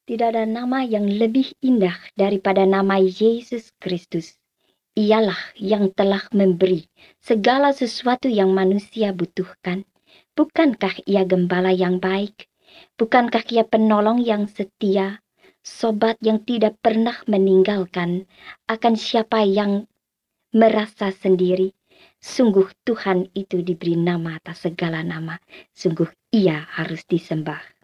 Tidak ada nama yang lebih indah daripada nama Yesus Kristus. Ialah yang telah memberi segala sesuatu yang manusia butuhkan. Bukankah ia gembala yang baik? Bukankah ia penolong yang setia? Sobat yang tidak pernah meninggalkan akan siapa yang merasa sendiri. Sungguh Tuhan itu diberi nama atas segala nama. Sungguh ia harus disembah.